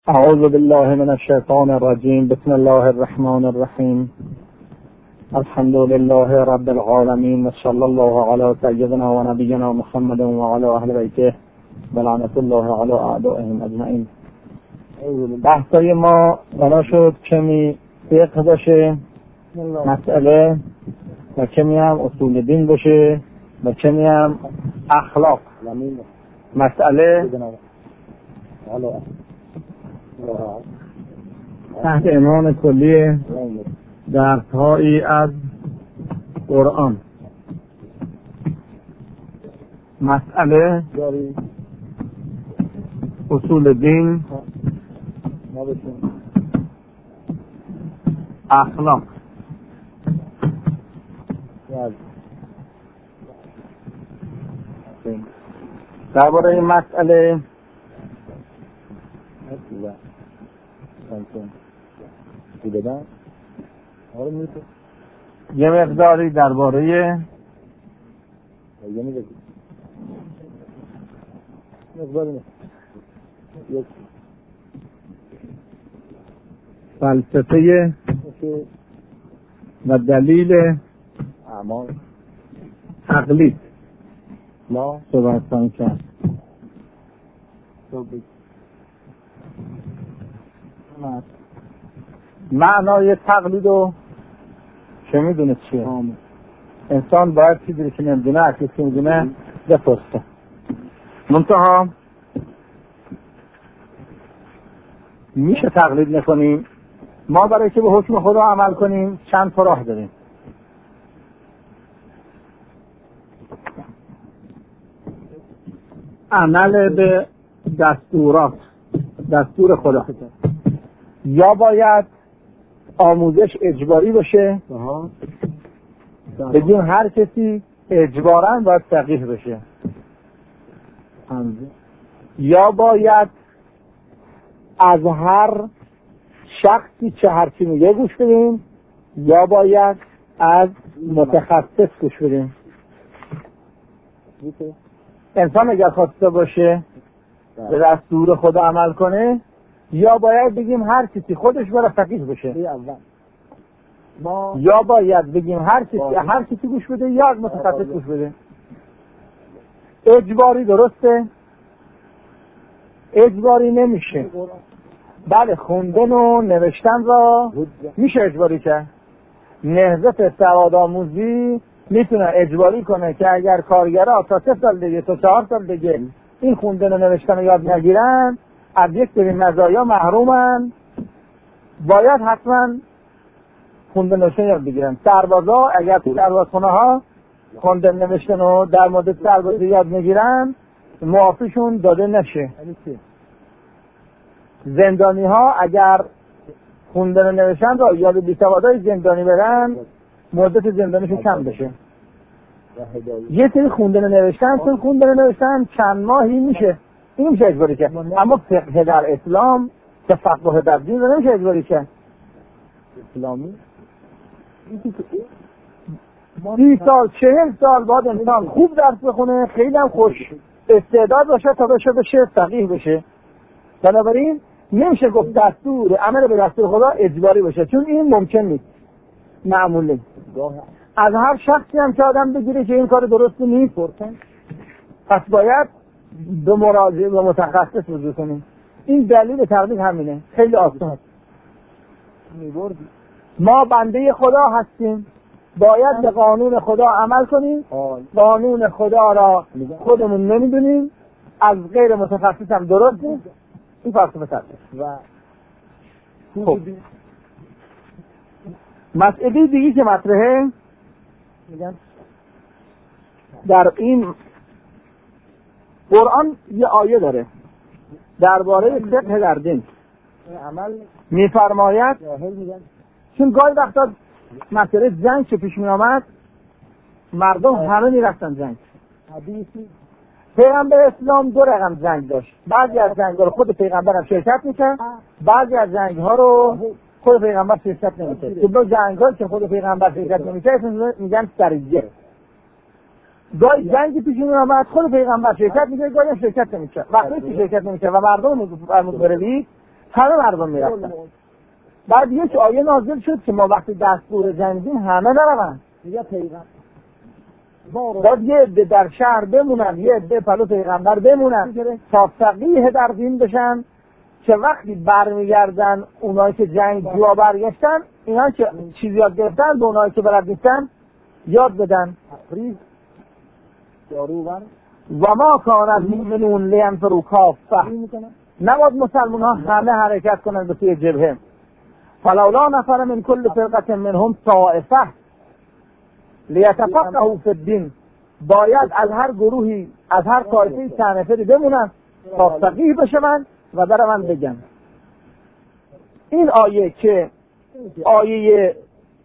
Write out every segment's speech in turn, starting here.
أعوذ بالله من الشيطان الرجيم. بسم الله الرحمن الرحيم. الحمد لله رب العالمين، وصلى الله على سيدنا ونبينا محمد وعلى أهل بيته ولعنة الله على أعدائهم أجمعین. بحثای ما بنا شد کمی فقه باشه مسئله و کمی هم اصول دین باشه و کمی هم اخلاق مسئله تحت عنوان کلی درس‌هایی از قرآن. مسئله اصول دین اخلاق. درباره این مسئله یه مقداری درباره فلسفه و دلیل تقلید صحبت کرد. معنای تقلید رو چه میدونه چیه؟ انسان باید چیزی که نمیدونه اکیسی که میدونه بپرسه. منتها میشه تقلید نکنیم. ما برای که به حکم خدا عمل کنیم چند تا راه داریم. عمل به دستور خدا. یا باید آموزش اجباری باشه، بگیم هر کسی اجباراً باید فقیه بشه، یا باید از هر شخصی چه هرچی میگه گوش بدیم، یا باید از متخصص گوش بدیم. انسان اگر خواسته باشه به دستور خدا عمل کنه، یا باید بگیم هر کسی خودش برای فقیه بشه، یا باید بگیم هر کسی گوش بده یا از متخصص گوش بده. اجباری درسته؟ اجباری نمیشه. بله، خوندن و نوشتن را میشه اجباری کرد. نهضت سوادآموزی میتونه اجباری کنه که اگر کارگرها تا 3 سال دیگه تا 4 سال دیگه این خوندن و نوشتن رو یاد نگیرن، از یک سری مزایا محرومن، باید حتما خوندن و نوشتن یاد بگیرن. سربازا اگر تو سربازخونه ها خوندن نوشتن و در مورد سربازی یاد نگیرن، معافیشون داده نشه. زندانی ها اگر خوندن و نوشتن را یاد بیسوادای زندانی برن، مدت زندانیشون کم بشه. یه سری خوندن و نوشتن چند ماهی میشه، این میشه اجباری کرد. اما فقه در اسلام، تفقه در دین رو نمیشه اجباری کرد. اسلامی 30 سال 40 سال بعد انسان خوب درس بخونه، خیلی هم خوش استعداد باشه تا بشه فقیه بشه. بنابراین نمیشه گفت دستور عمل به دستور خدا اجباری باشه، چون این ممکن نیست، معمول نیست. از هر شخصی هم که آدم بگیره که این کار درست نیست، پس باید به مراجع و متخصص رجوع کنیم. این دلیل تقلید همینه، خیلی آسان. ما بنده خدا هستیم، باید به قانون خدا عمل کنیم. قانون خدا را خودمون نمیدونیم، از غیر متخصص هم درست نیست. این فلسفه تقلید. خب مسئله دیگه که مطرحه، در این قرآن یه آیه داره درباره فقه در دین. میفرماید چون گاهی وقتا مسئله جنگ که پیش می آمد، مردم همه میرفتن جنگ. پیغمبر اسلام 2 رقم جنگ داشت. بعضی از جنگ‌ها رو خود پیغمبر هم شرکت می‌کرد، بعضی از جنگ‌ها رو خود پیغمبر شرکت نمی‌کرد. که 2 جنگ‌ها که خود پیغمبر شرکت نمی‌کرد میگن سریه. گاهی جنگی پیش می‌آمد خود پیغمبر شرکت می‌کرد، گاهی شرکت نمی‌کرد. وقتی شرکت نمی‌کرد و مردم فرمود بروید، همه مردم میرفتن. بعد یک آیه نازل شد که ما وقتی دستور جنگیم همه نروند، باید یه عده در شهر بمونن، یه عده پلو پیغمبر بمونن تا فقیه در دین بشن، که وقتی برمیگردن اونایی که جنگ جوا برگشتن، اینا که چیزی یاد گرفتن به اونایی که بلد نیستن یاد بدن. و ما کان المؤمنون لینفروا کافة، نباید مسلمان ها همه حرکت کنند به سوی جبهه. فلولا نفر من کل فرقة منهم طائفة لیتفقهوا فی الدین، باید از هر گروهی از هر طایفه‌ای چند نفری بمونن تا فقیه بشن و برون بگن. این آیه که آیه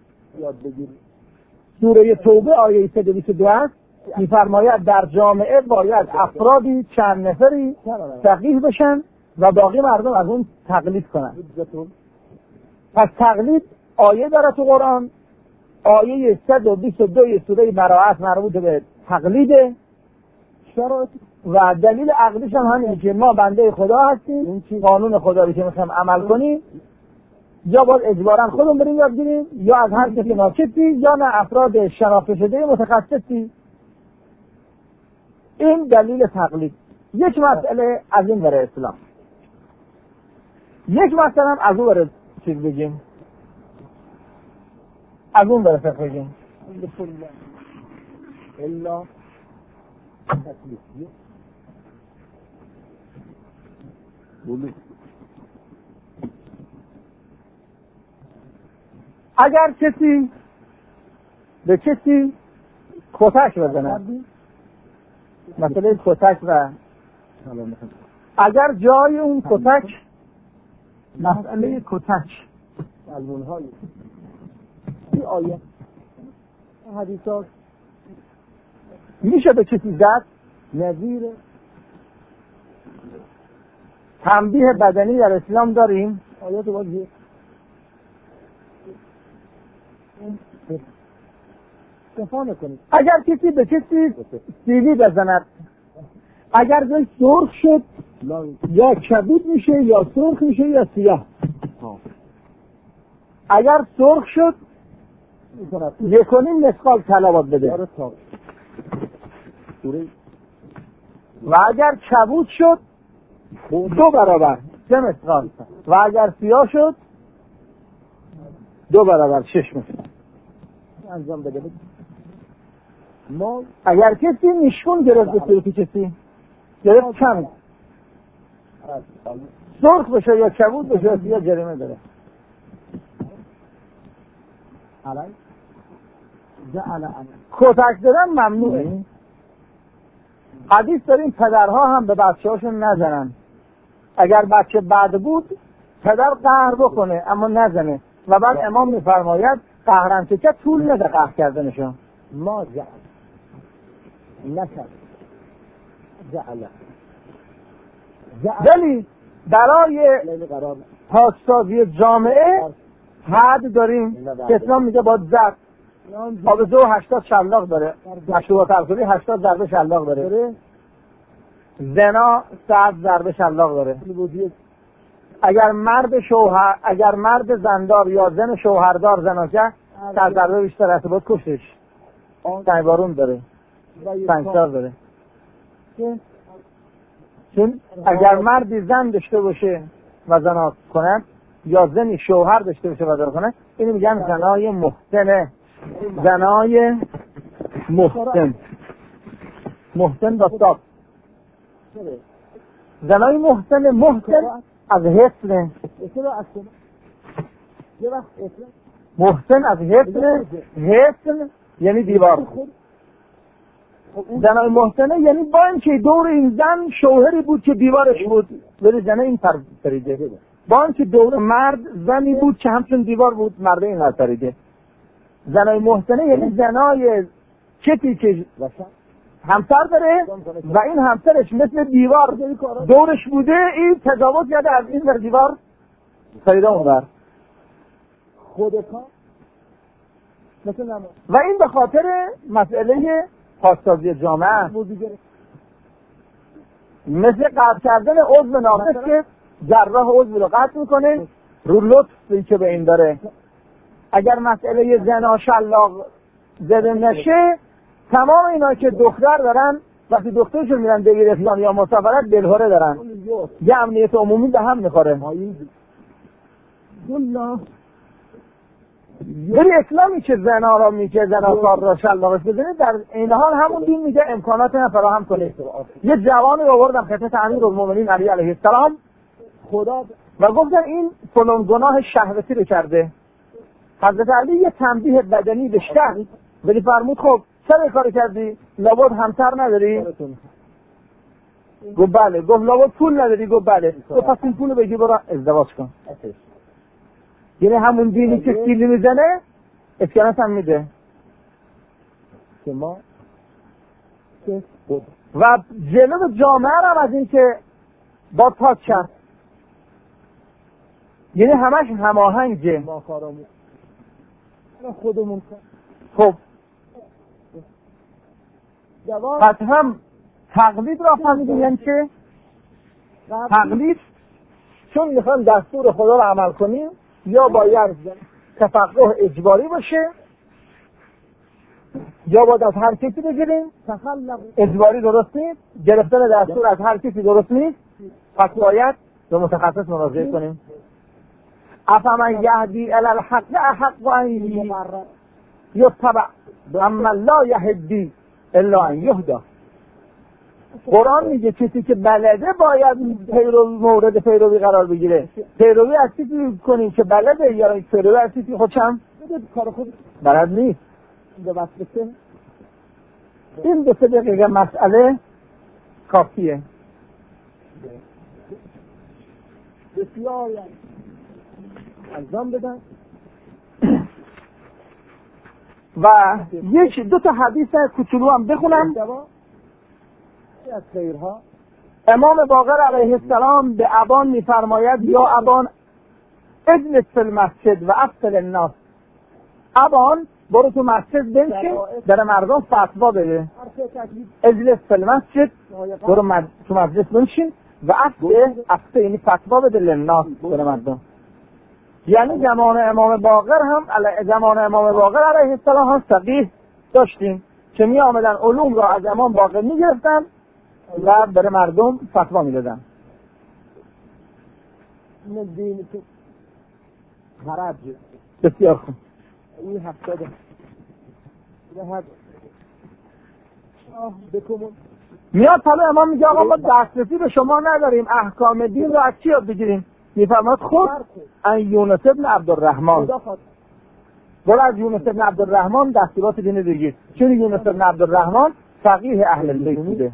سوره توبه آیه 122 است، می‌فرماید در جامعه باید افرادی چند نفری فقیه بشن و باقی مردم از اون تقلید کنن. پس تقلید آیه داره تو قرآن، آیه 122 سوره براءت مربوط به تقلیده و دلیل عقلیش هم همینه که ما بنده خدا هستیم، قانون خدا که میخوایم عمل کنیم یا باید اجباراً خودمون بریم یاد گیریم یا از هر کسی ناچیزی یا نه افراد شناخته شده متخصصی. این دلیل تقلید. یک مسئله از این بره اسلام، یک مسئله هم از اون بره چیز بگیم، از اون بره فقه بگیم. الا تکلیف اگر کسی به کسی کتک بزنه، مسئله کتک و اگر جای اون کتک، مسئله کتک علمون‌های این آیه حدیثات میشه به کسی زد، نظیر تنبیه بدنی در اسلام داریم. آیات واضحه. اگر کسی به کسی سیلی بزند، اگر جای سرخ شد یا کبود میشه یا سرخ میشه یا سیاه. اگر سرخ شد یکنین مثقال طلا بده و اگر کبود شد 2 برابر 3 مثقال و اگر سیاه شد 2 برابر 6 مثقال انجام بده. ما اگر کسی نشون گرفت به صورتی کسی گرفت کم سرخ بشه یا کبود بشه یا جریمه داره. کتک زدن ممنوعه. حدیث داریم پدرها هم به بچه هاشون نزنن. اگر بچه بد بود پدر قهر بکنه اما نزنه و بعد امام میفرماید قهرم که طول نده قهر کردنشون. ما جعل نکرد جعل ولی برای پاکسازی جامعه حد داریم که اسلام میگه باید زد. آبزو 80 شلاق داره، مشروبات الکلی 80 ضربه شلاق داره، زنا 100 ضربه شلاق داره. اگر مرد زندار یا زن شوهردار زنا کرد 100 ضربه بیشتر است، باید کشتش. سنگبارون داره، سنگسار داره. چون اگر مردی زن داشته باشه و زنا کنه یا زنی شوهر داشته باشه و زنا کنه، اینو میگن زنای محسنه. زنای محسن دستاب. زنای محسن از حسن، محسن از حسن یعنی دیوار. زنای محسنه یعنی با اینکه دور این زن شوهری بود که دیوارش بود، ولی زنه این پریده. با اینکه دور مرد زنی بود که همچون دیوار بود، مرد این پریده. زنای محسنه یعنی زنای کسی که همسر داره و این همسرش مثل دیوار دورش بوده، این تجاوز کرده از این در دیوار پریده اونور. و این به خاطر مسئله پاکسازی جامعه، مثل قطع کردن عضو ناقص که جراح عضو رو قطع میکنه رو لطفی که به این داره. اگر مسئله زنا شلاق زده نشه، تمام اینا که دختر دارن وقتی دخترشون میرن دبیرستان یا مسافرت دلهوره دارن، یه امنیت عمومی به هم میخوره. ولی اسلامی که زنا را میگه، زناکار را شلاقش بزنه، در این حال همون دین میگه امکانات رو فراهم کنه. یه جوانی رو آوردم خدمت امیرالمومنین علی علیه السلام خدا و گفتن این فلان گناه شهوتی رو کرده. حضرت علی یه تنبیه بدنی بهش کرد، ولی فرمود خب چرا کار کردی؟ لابد همسر نداری؟ گفت بله. گفت لابد پول نداری؟ گفت بله. گفت پس این پول رو بگی برو ازدواج کن. یعنی همون دینی که سیلی میزنه اسکنات هم میده و جلو جامعه هم از این که با پاک کرد. یعنی همش هماهنگه. خودمون خب پس هم تقلید را فهمیدیم. یعنی که تقلید چون میخوام دستور خدا رو عمل کنیم یا باید تفقه اجباری باشه یا باید از هر کسی بگیریم. اجباری درست نیست، گرفتن دستور از هر کسی درست نیست، پس باید به متخصص مراجعه کنیم. افمن یهدی الی الحق احق ان یتبع اما لا یهدی الا ان یهدی. قرآن میگه کسی که بلده باید مورد پیروی قرار بگیره. پیروی از کسی کنیم که بلده یا پیروی از کسی خودشم کار خود بلد نیست. این 2 دقیقه مسئله کافیه. بسیار انجام بدن. و 2 تا حدیث کوچولو هم بخونم. از خیرها امام باقر علیه السلام به ابان میفرماید یا ابان اجلس فی المسجد و افصل الناس. ابان برو تو مسجد بنشین در مردم فتوا بده. اجلس فی المسجد برو تو مسجد بنشین و افصل یعنی فتوا بده للناس در مردم. یعنی زمان امام باقر علیه السلام هم فقیه داشتیم که می آمدن علوم را از امام باقر می گرفتن و برای مردم فتوا می دادن. بسیار خوب. میاد حالا امام میگه آقا ما دسترسی به شما نداریم، احکام دین رو از چی یاد بگیریم؟ میفرماد خود ان یونس ابن عبدالرحمن، برو از یونس ابن عبدالرحمن دستورات دین بگیر، چون یونس ابن عبدالرحمن فقیه اهل البیت بوده.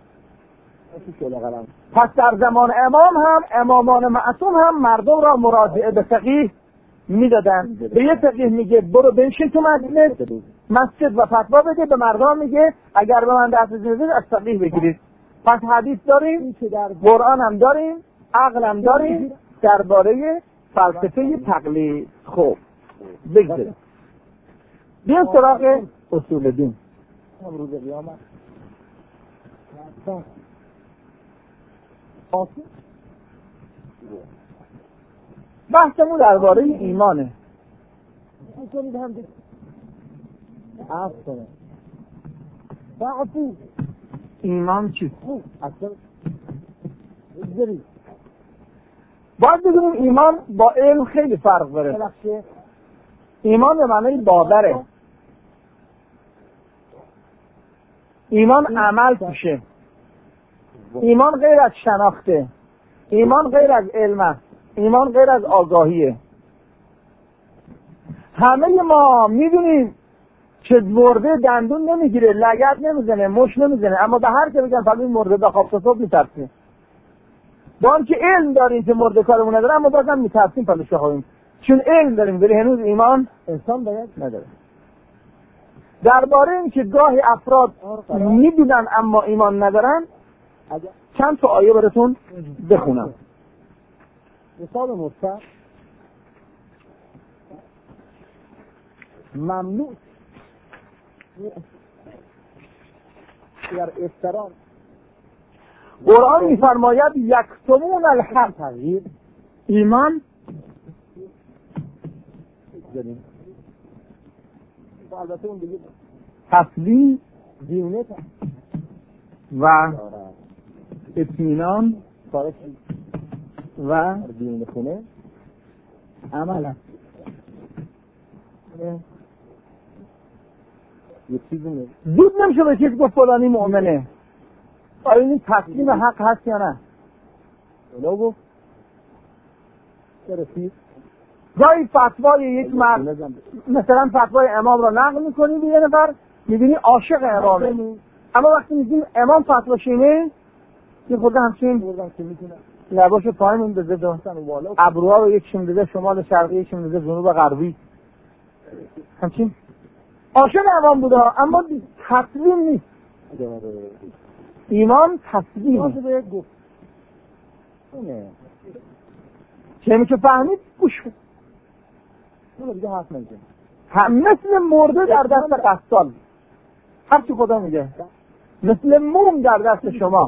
پس در زمان امام هم امامان معصوم هم مردم را مراجعه به فقیه میدادن. به یه فقیه میگه برو بنشین تو مسجد و فتوا بده، به مردم میگه اگر به من دسترسی ندید از فقیه بگیرید. پس حدیث داریم، قرآن هم داریم، عقل هم داریم درباره فلسفه تقلید. خب بگذاریم بیان سراغ اصول دین. امروز قیامت بحثمون درباره ایمانه. ایمان چیست؟ باید بدونیم ایمان با علم خیلی فرق داره. ایمان به معنی باوره. ایمان عمل توشه. ایمان غیر از شناخته. ایمان غیر از علم است. ایمان غیر از آگاهیه. همه ما میدونیم که مرده دندون نمیگیره، لگد نمیزنه، مش نمیزنه، اما به هر که بگن فقط مرده به خواب صبح میترسیم. با اینکه علم داریم که مرده کارمون نداره، اما بازم میترسیم پلش بخوابیم، چون علم داریم ولی هنوز ایمان انسان باید نداره. درباره این که گاهی افراد میدونن اما ایمان ندارن، چند تا آیه براتون بخونم. مثال مستر ممنوع در افتران قرآن میفرماید یکتمون الحق، تغییر ایمان داریم. البته اون دیگه تسلیم دیونه و اطمینان کارش و دیونه خونه عمل است. یه چیزی زود نمیشه به کسی گفت فلانی مؤمنه. آیا این تسلیم حق هست یا نه؟ اولا گفت رسید گاهی فتوای یک مرد مثلا فتوای امام را نقل میکنی به یه نفر میبینی عاشق امامه، اما وقتی میگیم امام فتواش اینه یه خورده همچین لباش پایین اندازه ابروها رو یک شمدده شمال شرقی، یک شمدده جنوب غربی، همچین عاشق امام بوده اما تسلیم نیست. ایمان تسلیم چه میشه فهمید؟ گوش کن. مثل مرده در دست قصال، هرچی خدا میگه، مثل موم در دست شما،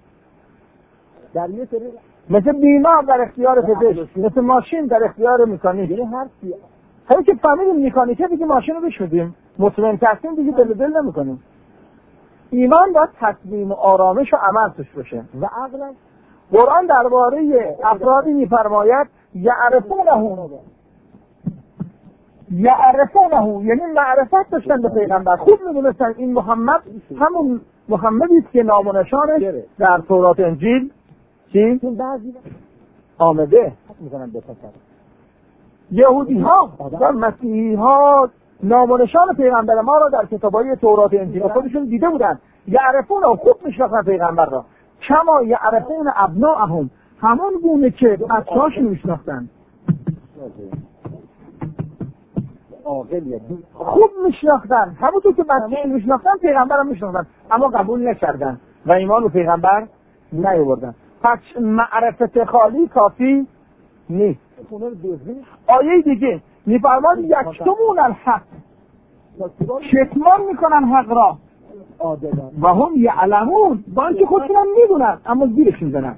مثل بیمار در اختیار پزشک، مثل ماشین در اختیار مکانیک. همین که فهمیدیم مکانیکه دیگه ماشین رو بشودیم، مطمئن کردیم دیگه دل نمیکنیم. ایمان باید تسلیم و آرامش و عمل توش باشه و عقل. قرآن درباره افرادی میفرماید یعرفونه، یعنی معرفت داشتن به پیغمبر، خوب میدونستن این محمد همون محمدی است که نام و نشانش در تورات انجیل چی؟ آمده. یهودی ها و مسیحی ها نام و نشان پیغمبر ما را در کتابای تورات انجیل خودشون دیده بودن. یعرفونه، خوب میشناختن پیغمبر را، کما یعرفون ابناءهم، همون گونه که بچه‌هاشون میشناختن. خوب میشناختن، همونطور که بچه‌هاشون میشناختن پیغمبرم میشناختن، اما قبول نکردن و ایمان به پیغمبر نیاوردن. پس معرفت خالی کافی نیست. آیه دیگه میفرماد یکتمون الحق، کتمان میکنن حق را و هم یعلمون، با اینکه خودشون هم میدونن اما زیرش میزنن.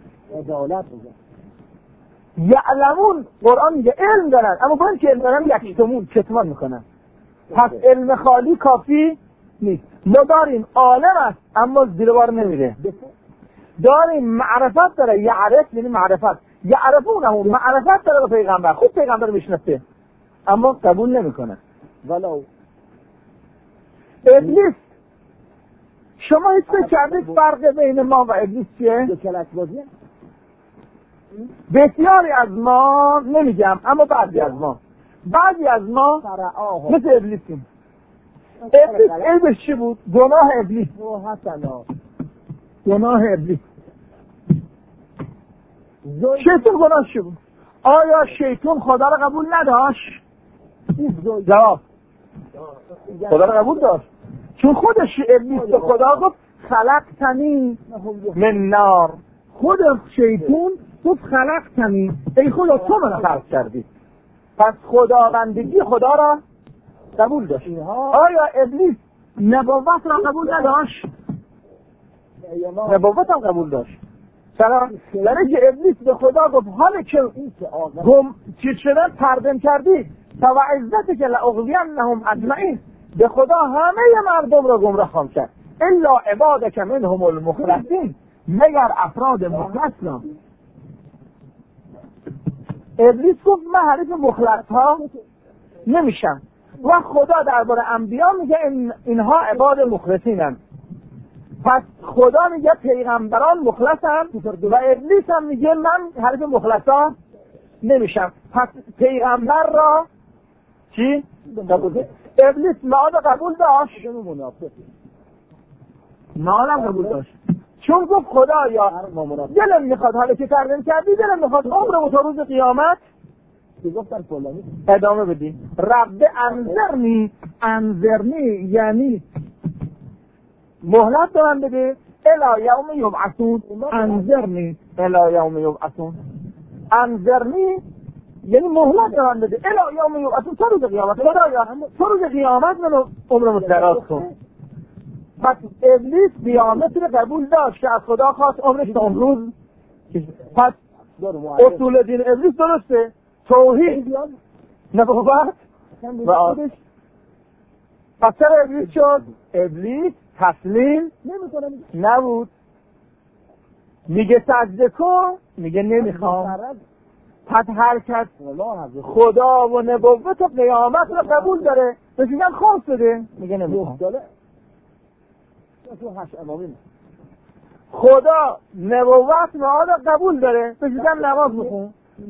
یعلمون، قرآن میگه علم دارن اما با اینکه علم دارن یکتمون، کتمان میکنن. پس علم خالی کافی نیست. ما داریم عالم است اما زیر بار نمیره، داریم معرفت داره، یعرف یعنی معرفت، یعرفونه، معرفت داره به پیغمبر، خود پیغمبر میشناسه اما قبول نمیکنه. ولو ابلیس، شما هیچ فکر کردید فرق بین ما و ابلیس چیه؟ بسیاری از ما، نمیگم اما بعضی از ما مثل ابلیسیم. ابلیس عیبش چی بود؟ گناه ابلیس. شیطان گناهش چی بود؟ آیا شیطان خدا را قبول نداشت؟ جواب خدا را قبول داشت، چون خودش ابلیس به خدا گفت خلقتنی من نار. خود شیطان گفت خلقتنی، ای خدا تو من خلق کردی. پس خداوندگی خدا را قبول داشت. آیا ابلیس نبوت را قبول نداشت؟ نبوت هم قبول داشت. چرا؟ یعنی که ابلیس به خدا گفت حالا که چیز شدن تردم کردی تا و عزتی که لأغوینهم اجمعین، به خدا همه مردم را گمراه خواهم کرد الا عبادک منهم المخلصین، مگر افراد مخلص را. ابلیس گفت من حریف مخلص ها نمیشم و خدا درباره انبیا میگه اینها عباد مخلصینن. پس خدا میگه پیغمبران مخلصن و ابلیس هم میگه من حریف مخلصا نمیشم. پس پیغمبر را چی؟ ابلیس معاد قبول داشت؟ معادم قبول داشت، چون گفت خدا یا دلم میخواد حالا که تردم کردی دلم میخواد عمرمو تا روز قیامت ادامه بدی. رب انظرنی یعنی مهلت دارم بده الی یوم یبعثون. انظرنی الی یوم یبعثون، انظرنی یعنی مهلت دارم بده الی یوم یبعثون، تا روز قیامت. خدایا تو روز قیامت منو عمرمو دراز کن. پس ابلیس قیامت رو قبول داشت که از خدا خواست عمرش تا امروز. پس اصول دین ابلیس درسته، توحید، نبوت و آدش. پس چرا ابلیس شد؟ ابلیس تسلیم نبود. میگه سجده کن، میگه نمیخوام. پس هر کس خدا و نبوت و قیامت رو قبول داره بهش میگن خاص شده، میگه نمیخوام. خدا نبوت معاد قبول داره بهش میگن نماز بخون،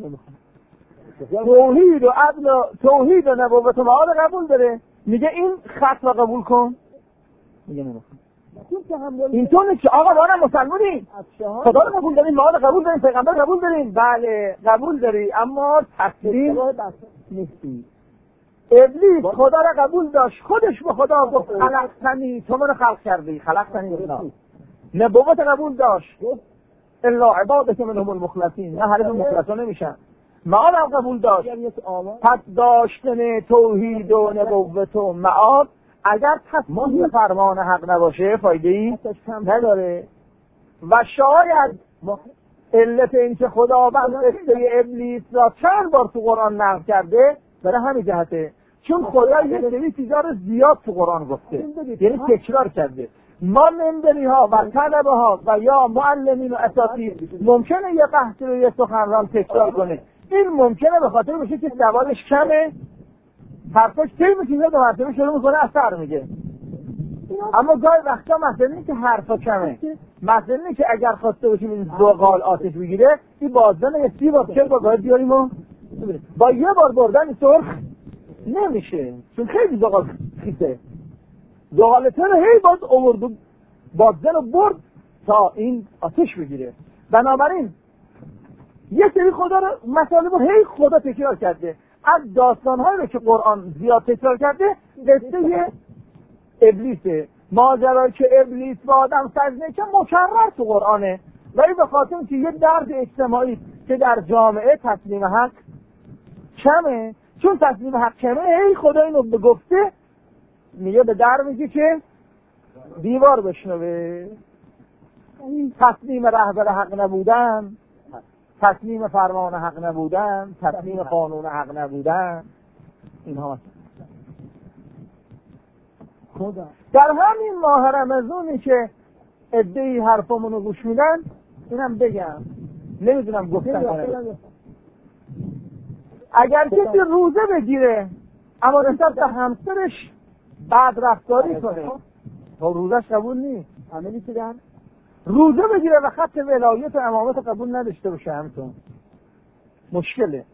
توحید و عدل و توحید و نبوت و معاد قبول داره، میگه این خط رو قبول کن، میگه نمیخوام. اینطور نیست که آقا ما هم مسلمونیم، خدا رو قبول داریم، معاد قبول داریم، پیغمبر قبول داریم. بله قبول داری، اما تسلیم نیستی. ابلیس خدا را قبول داشت، خودش به خدا گفت خلقتنی، تو منو خلق کردی، خلقتنی بنا. نبوت قبول داشت، الا عبادک منهم المخلصین، نه هر مخلصا نمیشن. معاد هم قبول داشت. پس داشتن توحید و نبوت و معاد اگر تسلیم فرمان حق نباشه فایده‌ای نداره. و شاید علت این که خداوند قصه ابلیس را چند بار تو قرآن نقل کرده برای همین جهته، چون خدا یه سری چیزا رو زیاد تو قرآن گفته، یعنی تکرار کرده. ما منبری ها و طلبه ها و یا معلمین و اساتید ممکنه یه بحث رو یه سخنران تکرار کنه، این ممکنه به خاطر باشه که سوالش کمه، حرفش طی میشه دو مرتبه شروع میکنه اثر میگه. اما گاهی وقتا مثلا اینه که حرفا کمه، مثلا اینه که اگر خواسته باشیم این زغال آتش بگیره این بازدن یه 30 بار 40 بار باید بیاریم و با یه بار بردن سرخ نمیشه، چون خیلی زغال خیسه. زغالته رو هی باز آورد و بازدن رو برد تا این آتش بگیره. بنابراین یه سری خدا رو مطالب رو هی خدا تکرار کرده. از داستان‌هایی رو که قرآن زیاد تکرار کرده قصه ابلیسه، ماجرایی که ابلیس با آدم سجده که مکرر تو قرآنه، ولی به خاطر اینکه یه درد اجتماعی که در جامعه تسلیم حق کمه، چون تسلیم حق کمه هی خدا اینو بگفته میگه به در میگه که دیوار بشنوه. تسلیم رهبر حق نبودن، تسلیم فرمان حق نبودن، تسلیم قانون حق نبودن، اینها خدا. در همین ماه رمضانی که عده‌ای حرفامونو گوش میدن، اینم بگم نمیدونم گفتن کنه، اگر کسی روزه بگیره اما نسبت به همسرش بد رفتاری کنه تا روزش قبول نیست، عملی که دن روزه بگیره و خط ولایت و امامت قبول نداشته باشه، همتون مشکله.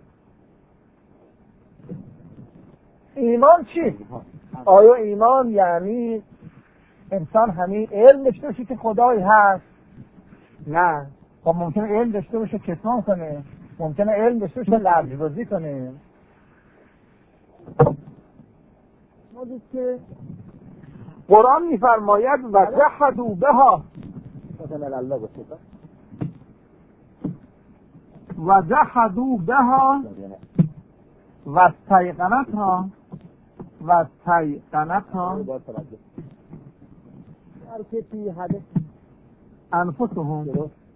ایمان چی؟ آیا ایمان یعنی انسان همین علم داشته باشه که خدایی هست؟ نه. خب ممکنه علم داشته باشه کتمان کنه، ممکنه علم داشته باشه لفظ‌بازی کنه. که قرآن میفرماید و جحدوا بها و جحدوا بها و استیقنتها انفسهم.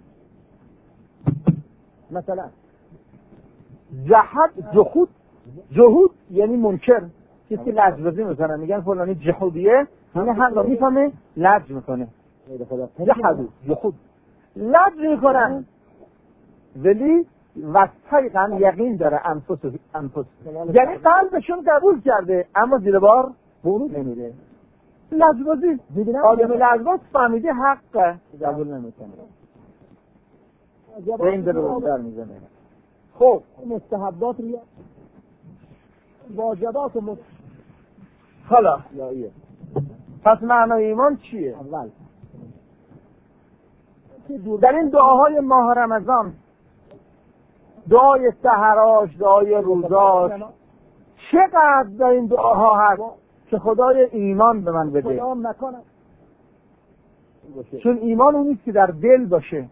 مثلا جحد جهود یعنی منکر، کسی لجبازی میکنه، میگن فلانی جهودیه، این حق رو میفهمه لج میکنه. جهود لج میکنن ولی وستایقن یقین داره انفس یعنی قلبشون قبول کرده اما زیر بار نمیره. لجبازی آدم لجباز فهمیده حق قبول نمیکنه، به این دلو در میزنه. خب مستحبات رو واجبات حالا پس معنای ایمان چیه؟ اول در این دعاهای ماه رمضان، دعای سحراش، دعای روزاش، چقدر در این دعاها هست که خدای ایمان به من بده. چون ایمان اون نیست که در دل باشه.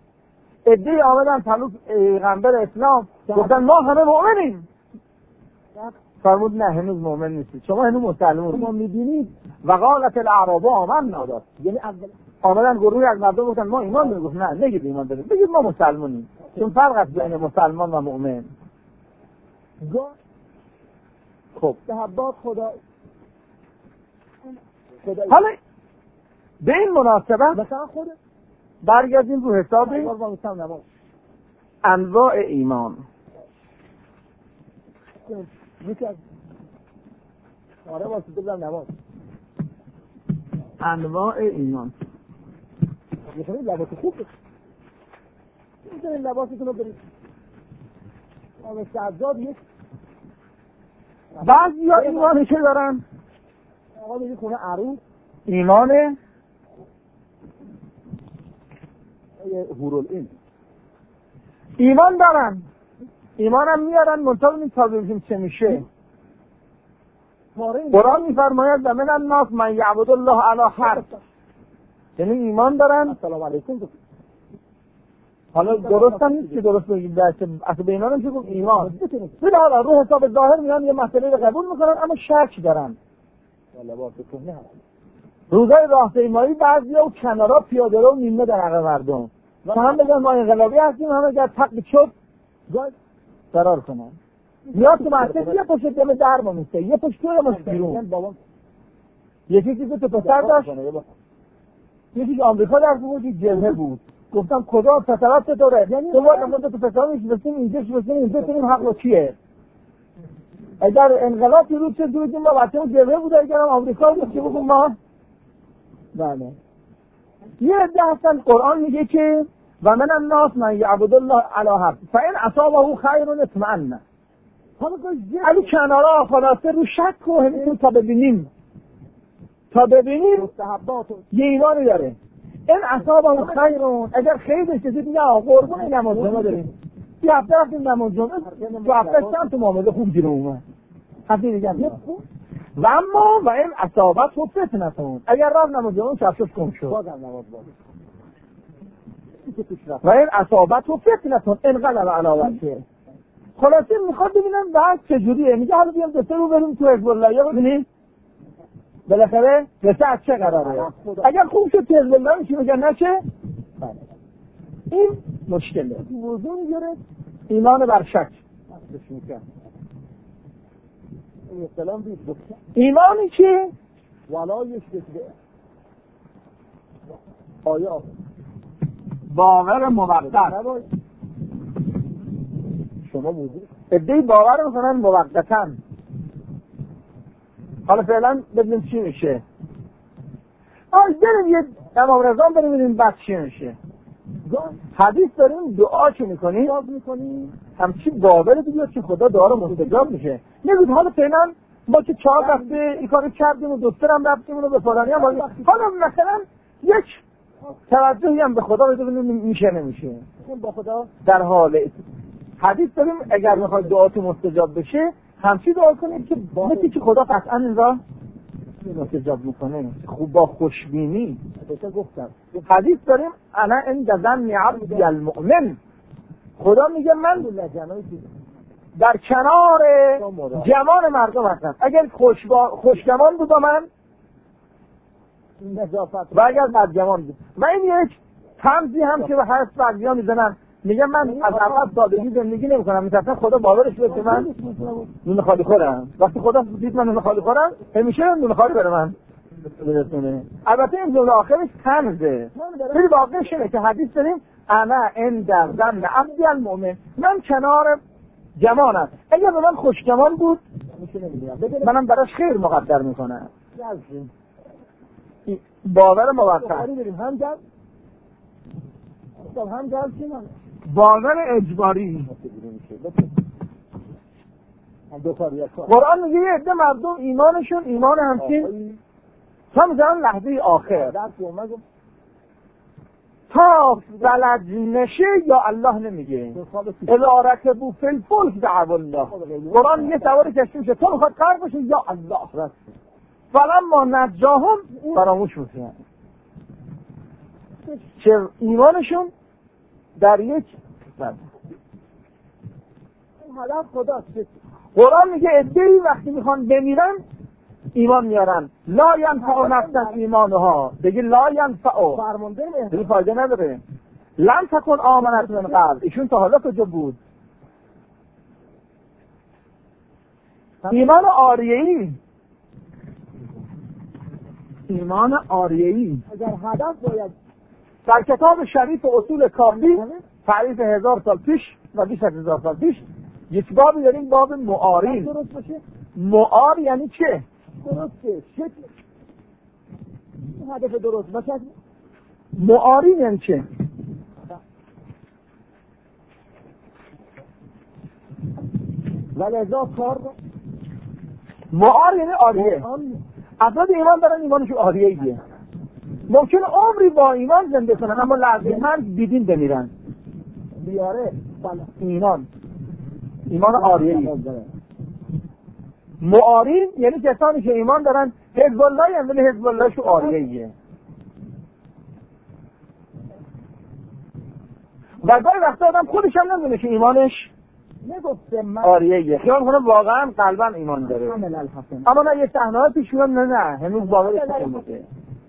عده‌ای آمدن طلب پیغمبر اسلام گفتن ما همه مؤمنیم، فرمود نه هنوز مؤمن نیستید، شما هنوز مسلمون. شما می‌بینید وقالت الاعراب آمنا داد، یعنی اول آمدن گروهی از مردم گفتن ما ایمان داریم. گفت نه نگید ایمان داریم، بگید ما مسلمونیم، چون فرق است بین مسلمان و مؤمن. خب صحابات خدا حالا به این مناسبت مثلا خود برگردیم رو حساب انواع ایمان. آره واسه بزن نماز انواع ایمان. می‌خواید لباس خوب می‌ذارید لباستون رو برید آقا سجاد یک بعضی ها ایمانی که دارن آقا میگه خونه عروس ایمان هورالعین ایمان دارن، ایمان هم میارن منطقه این تا ببینیم چه میشه. قرآن میفرماید و من الناس من یعبد الله علی حرف، یعنی ایمان دارن. السلام علیکم. حالا درست هم نیست که درست بگید اصلا به ایمان هم چه گفت ایمان بله. حالا رو حساب ظاهر میان یه مسئله رو قبول میکنن اما شک دارن. روزای راهپیمایی بعضیا و کنارا پیاده رو نیمه در عقب مردم و هم بگن ما انقلابی هستیم، هم اگر تق شد فرار کنن. میاد تو مسجد یه پشت دم در ما میسته، یه پشت توی ما بیرون. یکی که تو پسر داشت، یکی که آمریکا در بود، یکی جبهه بود. گفتم کجا فترات چطوره؟ یعنی تو باید تو پسر میشستیم اینجا تونیم حق رو چیه؟ اگر انقلاب پیروز شد دویدیم با بچه اون جبهه بود، اگر هم آمریکا بود که بگم ما بله. یه عده هستن قرآن میگه که و من الناس من یعبد الله علی حرف فإن اصابه خیر اطمئن. علی کنارا خلاصه رو شک و همین تا ببینیم یه ایمانی داره. این اصابه خیر، اگر خیر بشه دیگه قربون نماز جمعه داریم، یه هفته رفتیم نماز جمعه، تو هفته چند تا معامله خوب گیره اومد هفته دیگه و اما و این اصابت و فتنتون، اگر رفت نماز جمعه چشمش کم شد و این اصابت و فتنتون انقلب علاوته. خلاصه میخواد ببینم بعد چجوریه. میگه حالا بیام دسته رو بریم تو حزب الله یا ببینیم بالاخره دسته از چه قراره. اگر خوب شد تو حزب الله میشه، مگر نشه این مشکله. موضوع میگره ایمان بر شک، ایمانی که ولایش بده آیا باور موقت. شما موضوع ادعای باور میکنن موقتا. حالا فعلا ببینیم چی میشه. بریم یه امام رضا بریم بعد چی میشه. حدیث داریم دعا چی میکنیم همچی باور دیگه که خدا دعا رو مستجاب میشه. نگید حالا فعلا ما که 4 هفته این کارو کردیم و دکترم رفتیم اونو به فلانی هم حالا مثلا یک توجهی هم به خدا ببینیم میشه نمیشه. با خدا در حال حدیث داریم اگر میخواد دعاتون مستجاب بشه همچی دعا کنید که مثل که خدا قطعا این را مستجاب میکنه. خوب با خوشبینی گفتم حدیث داریم انا عند ظن عبدی المؤمن. خدا میگه من در کنار جوان مردم هستم. اگر خوشگمان بود من و اگر بد جوان بود. و این یک تمزی هم که به هست بعضی‌ها میزنن، میگه من از اول سادگی زندگی نمی‌کنم، می‌تونم خدا باورش بیاد که من نون خالی خورم. وقتی خدا دید من نون خالی خورم همیشه نون خالی بره من برسونه. البته این جمله آخرش طنزه، ولی واقعش اینه که حدیث داریم انا عند ظن عبدی المؤمن، من کنار جوانم. اگر به من خوشگمان بود منم براش خیر مقدر میکنم. باور موقت باور اجباری. قرآن میگه یه عده مردم ایمانشون ایمان همچین تا میذارن لحظه آخر تا بلد نشه یا الله نمیگه اذا رکبوا فی الفلک دعوا الله. قرآن میگه سوار کشتی میشه تو میخواد غرق بشه یا الله فلما نجاهم فراموش میکنن که ایمانشون در یک هدف خداست. قرآن میگه عده‌ای وقتی میخوان بمیرن ایمان میارن. لا ینفع نفسا ایمانها، بگی لا ینفع، فرمانده دیگه فایده نداره. لم تکن آمنت من قبل، ایشون تا حالا کجا بود؟ ایمان آریه‌ای، ایمان آریه‌ای اگر هدف باید در کتاب شریف اصول کافی تعریف 1000 سال پیش و بیش از 1000 سال پیش یک بابی داریم، باب معارین. درست باشه، معار یعنی چه؟ درسته شکل هدف درست باشه. معارین یعنی چه؟ ولذا کار معار یعنی آریه. افراد ایمان دارن ایمانشون آریه‌ایه، ممکن عمری با ایمان زنده کنن اما لازماً بیدین بمیرن. بیاره ایمان آریه‌ای. معارین یعنی کسانی که ایمان دارن حزب الله هم، ولی حزب الله شو آریه‌ایه. و گاهی وقتا آدم خودش هم نمیدونه که ایمانش نگفته من آریه‌ایه، خیال کنه واقعا قلبا ایمان داره، اما نه یه صحنه‌ای پیش میاد نه هنوز باورش نمیشه.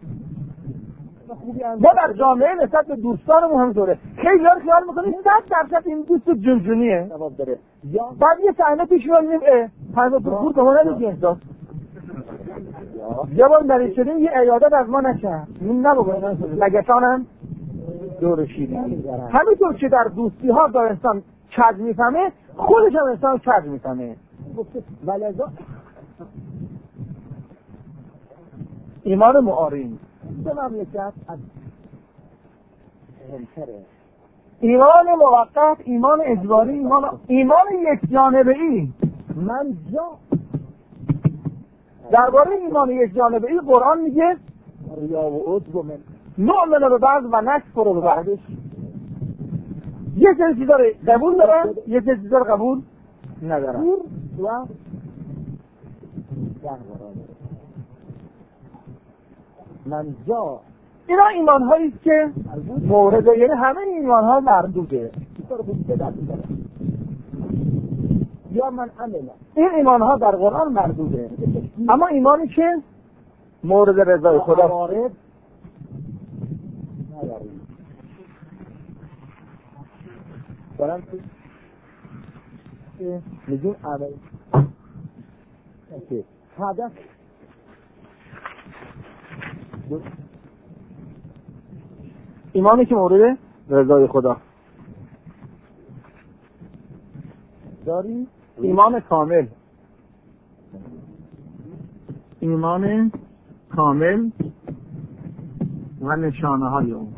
ما در جامعه نسبت به دوستانمون هم دوره خیلی ها خیال میکنیم 100% این دوست جنجونیه جواب داره. بعد یه صحنه پیش میاد میگیم پس تو خود به ما نمیگی احساس یه بار مریض شدیم یه عیادت از ما نکرد این نبود لگتانم دور شیرین. همینطور که در دوستی ها در انسان چج میفهمه خودش هم انسان چج میفهمه. ولذا ایمان معارین به مملکت از ایمان موقت، ایمان اجباری، ایمان یک جانبه ای. من جا درباره ایمان یک جانبه ای قرآن میگه ریا و عجب من نؤمن به بعض و نکفر به بعض. یه سری چیزا رو قبول دارن، یه سری چیزا رو قبول ندارن. و من جا اینا ایمان هایی است که مورد، یعنی همه ایمان ها مردوده. یا من عمله این ایمان ها در قرآن مردوده، اما ایمانی که مورد رضای خدا وارد نداریم. برام میگیم عمل هدف ایمانی که مورد رضای خدا داری. ایمان کامل، ایمان کامل و نشانه های اون.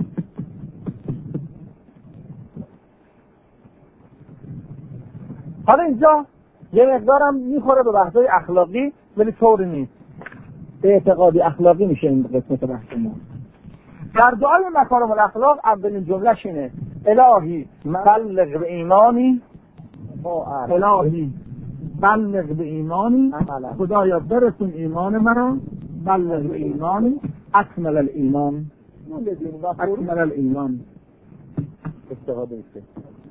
حالا اینجا یه مقدارم میخوره به بحثای اخلاقی ولی طوری نیست، اعتقادی اخلاقی میشه این قسمت بحث ما. در دعای مکارم الاخلاق اولین جملهش اینه الهی بلغ به ایمانی، الهی بلغ به ایمانی، خدایا برسون ایمان مرا، بلغ به ایمانی اکمل الایمان، اکمل الایمان. استفاده میشه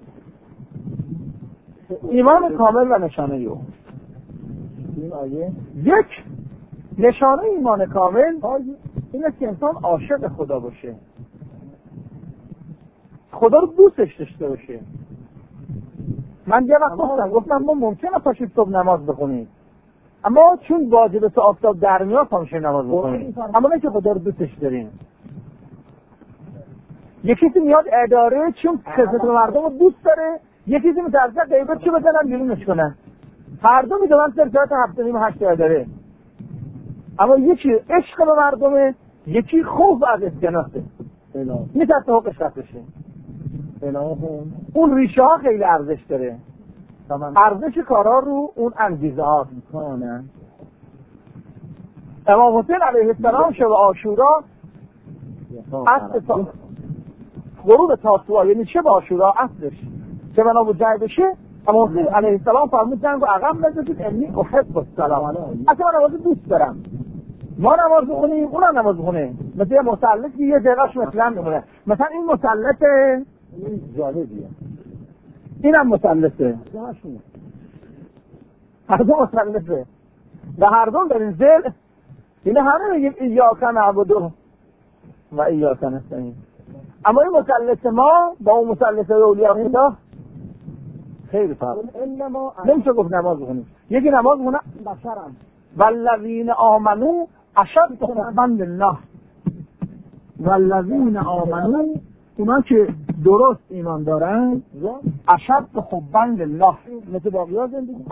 ایمان کامل و نشانه او. این آیه یک نشانه ایمان کامل اینه که انسان عاشق خدا باشه، خدا رو دوستش داشته باشه. من یه وقت گفتم ما ممکنه پاشید صبح نماز بخونید، اما چون واجب تا آفتاب در میاد پاشید نماز بخونید، اما نه که خدا رو دوستش داریم. یکی کسی میاد اداره چون خدمت مردم رو دوست داره، یکی کسی میترسه غیبت چه بزنن بیرونش کنن. هر دو میدونن ساعت 7:30 اداره، اما یکی عشق به مردمه، یکی خوف از اسکناسه، میترسه حقش رفت بشه. اون ریشه ها خیلی ارزش داره، ارزش کارا رو اون انگیزه ها میکنن. امام حسین علیه السلام شب عاشورا اصل غروب تاسوعا، یعنی شب عاشورا اصلش که بنا بود جای بشه، امام حسین علیه السلام فرمود جنگو عقب بندازید، انی احب السلام، اصلا من نماز دوست دارم. ما نماز بخونیم اونم نماز بخونه، مثل یه مثلث یه جلوش مثلا میمونه، مثلا این مثلث جالبیه، اینم مثلثه، هر دو مثلثه، به هر دو در این زل اینه همه میگیم ایاک نعبد و ایاک نستعین. اما این مثلث ما با اون مثلث اولیاء خدا خیلی فرق. نمیشه گفت نماز بخونیم، یکی نماز بخونه بشرم والذین آمنو اشد حبا لله، والذین آمنو اونا که درست ایمان دارن اشد حبا لله، مثل باقی‌ها زندگی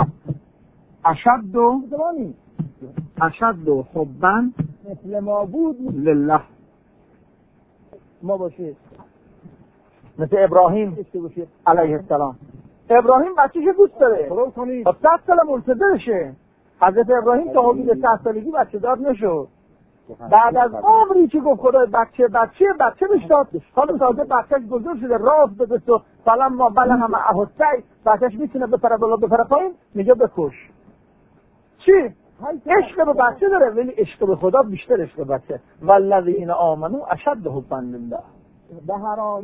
اشد حبا مثل ما بود لله، ما باشه مثل ابراهیم علیه السلام. ابراهیم بچه‌ش دوست داره، فرو کنید 100 سال منتظرشه. حضرت ابراهیم تا حدود 100 سالگی بچه دار نشد. بعد از عمری که گفت خدای بچه بهش داد، حالا تازه بچه‌ش بزرگ شده، راست بده تو فلما بلغ معه السعی، بچه‌ش میتونه بپره بالا بپره پایین، میگه بکش. چی؟ عشق به بچه داره، ولی عشق به خدا بیشتر عشق به بچه. والذین آمنو اشد حبا لله. به حرام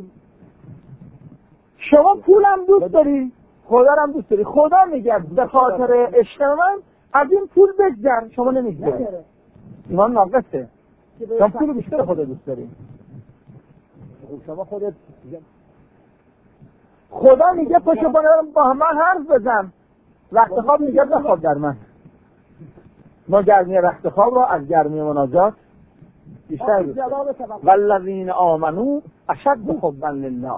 شما پولم دوست داری، خدا هم دوست داری. خدا میگه به خاطر عشق من از این پول بگذر، شما نمیگذاری. ایمان ناقصه، شما پول بیشتر خدا دوست داری. شما خودت خدا میگه پشو با من حرف بزن، وقت خواب میگه بخواب در من. ما گرمی وقت خواب را از گرمی مناجات بیشتر دوست داریم. والذین آمنو اشد حبا لله،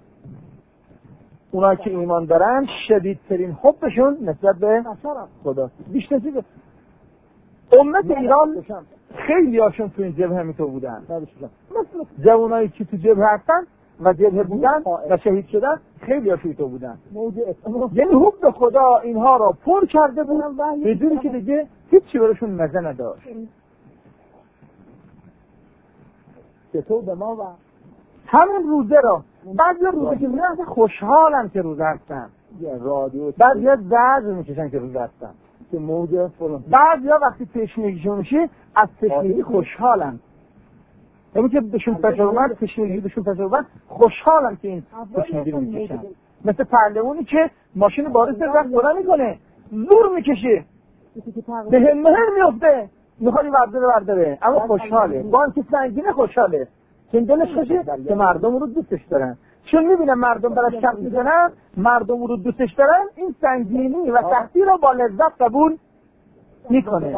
اونا که ایمان دارن شدیدترین حبشون نسبت به خدا. بیشتر چیزه امت ایران خیلی هاشون تو این جبهه همینطور بودن، مثل جوانایی که تو جبهه هستن و جبهه بودن و شهید شدن، خیلی هاشون تو بودن. یعنی حب خدا اینها را پر کرده بود بدونی که دیگه هیچی براشون مزه نداشت. چطور به ما و همین روزه را بعضی روزه که میرن خوشحالن که روزه هستن، بعضی ها درد میکشن که روزه هستن، که موجه فلان. بعضی ها وقتی تشنگیشون میشه از تشنگی خوشحالن، یعنی که بهشون فشار اومد، تشنگی بهشون فشار اومد، خوشحالن که این تشنگی رو میکشن. مثل پهلوانی که ماشین بارش رفت برا میکنه، زور میکشه، به مهر میفته، میخواد برداره اما خوشحاله. با اینکه سنگینه خوشحاله، چون دلش خوشه که مردم رو دوستش دارن، چون میبینن مردم براش کف میزنن، مردم رو دوستش دارن، این سنگینی و سختی رو با لذت قبول میکنه.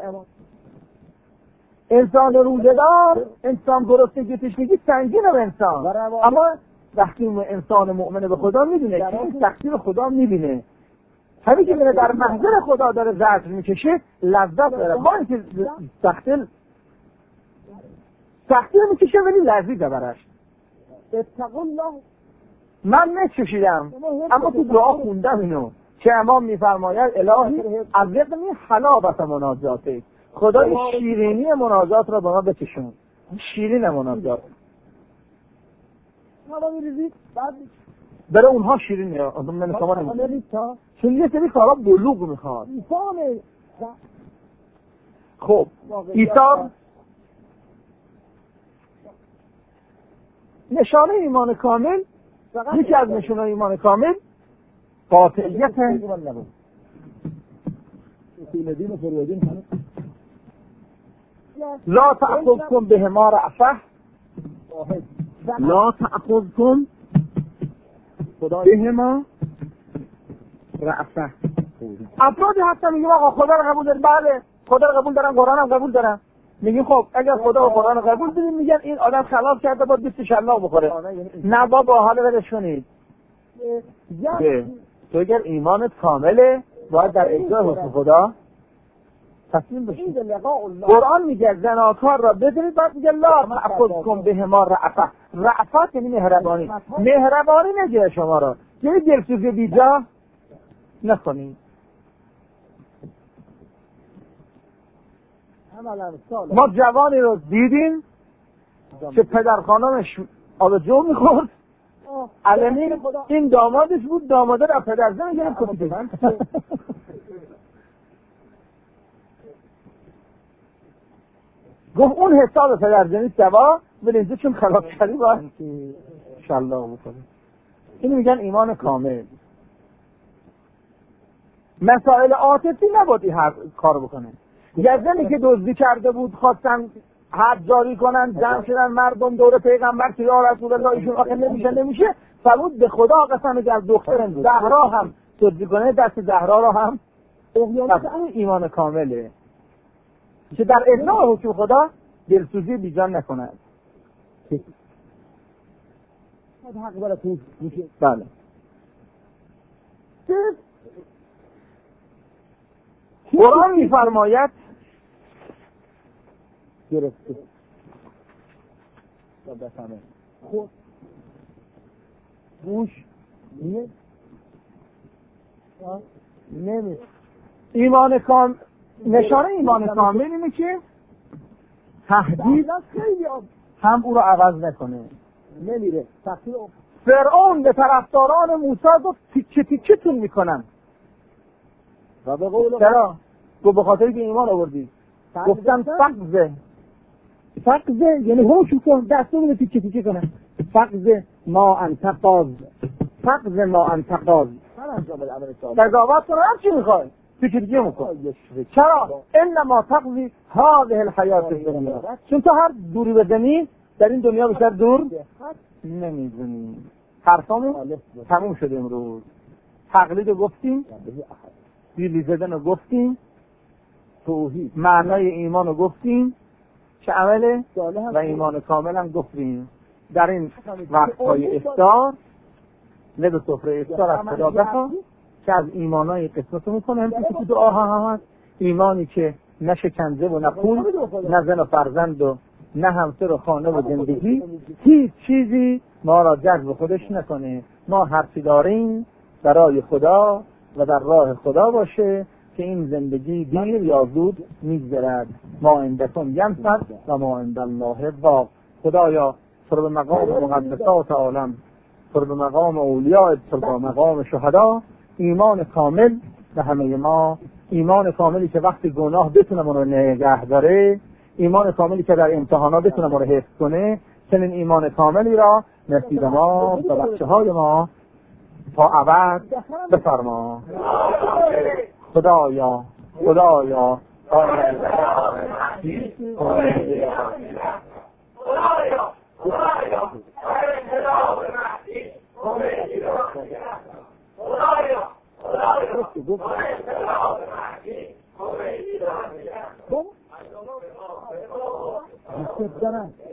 انسان روزدار، انسان گرسنگی تشنگی سنگینه به انسان، اما وقتی انسان مؤمن به خدا میدونه که این سختی رو خدا میبینه، همین که میره در محضر خدا داره زجر میکشه، لذت داره. با اینکه سختی رو میکشه ولی لذیذه براش. اتقوا الله. من نچشیدم اما تو دعا خوندم اینو که امام میفرماید الهی عزقنی حلاوت مناجاته، خدای شیرینی مناجات را به ما بچشون. شیرین مناجات حالا میریزید بعد برای اونها شیرینه، من شما نمیدونم، چون یه سری کارا بلوغ میخواد. خب ایثار نشانه ایمان کامل، یکی از نشانه ایمان کامل قاطعیت لا تأخذكم بهما رأفة، لا تأخذكم بهما رأفة. افرادی هستن میگیم آقا خدا رو قبول داریم، بله خدا رو قبول دارم، قرآن هم قبول دارم. میگیم خب اگر خدا و قرآن رو قبول داریم، میگن این آدم خلاف کرده باید بیستش الله بخوره. نه بابا حالا ولش کنید. تو اگر ایمانت کامله باید در اجرای حکم خدا تسلیم بشید. قرآن میگه زناکار را بدونید، بعد میگه لا تأخذکم بهما رأفة. رأفت یعنی مهربانی. مهربانی نگیره شما را، یعنی دلسوزی بیجا نکنید. ما جوانی رو دیدیم که پدر خانمش آب جو میخورد، علنی این دامادش بود، داماده را پدر زن گرفت کپیده. گفت اون حساب پدرزنی سوا بلینزه چون خراب کردی باید شالله بکنه. این میگن ایمان کامل. مسائل عاطفی نبودی هر کار بکنه. یه زنی که دزدی کرده بود خواستن حد جاری کنن، جمع شدن مردم دور پیغمبر که یا رسول الله ایشون آخه نمیشه فرمود به خدا قسم که از دخترم زهرا هم دزدی کنه دست زهرا را هم ایمان کامله که در اجرای حکم خدا دلسوزی بیجان نکند. حق براتون میشه. بله. قرآن میفرماید گرفته بفهمه خود گوش نمی ایمان کامل. نشانه ایمان کامل اینه که تهدید هم او رو عوض نکنه، نمیره. فرعون به طرفداران موسی گفت تیکه تیکه تون میکنن و به قول چرا؟ گفت به خاطر که ایمان آوردی. گفتم فقزه یعنی هوش کن دستون رو تیکه تیکه کنن. فقزه ما انتقاض قضاوت کنن هم چی میخوای تیکه تیکه میکن. چرا؟ انما تقضی هذه الحیات الدنیا، چون تو هر دوری بزنی در این دنیا بیشتر دور نمیزنی. حرفامون تموم شده امروز. تقلید رو گفتیم، بیلی زدن رو گفتیم، توحید معنای ایمان رو گفتیم، چه عمله و ایمان کامل هم گفتیم. در این وقتهای افطار لب سفره افطار از خدا بخواه که از ایمانای قسمت رو میکنه. هم که دعا هم هست ایمانی که نه شکنجه و نه پول نه زن و فرزند و نه همسر و خانه و زندگی هیچ چیزی ما را جذب خودش نکنه. ما هر چی داریم برای خدا و در راه خدا باشه که این زندگی دیر یا زود میگذرد. ما عندکم ینفد و ما عند الله باق. خدایا پر به مقام مقدسات عالم، پر به مقام اولیاء، پر به مقام شهدا ایمان کامل به همه ما، ایمان کاملی که وقتی گناه بتونه ما رو نگه داره، ایمان کاملی که در امتحانات بتونه ما رو حفظ کنه. چنین ایمان کاملی را نصیب ما و بچه‌های ما تا ابد بفرما. خدایا خب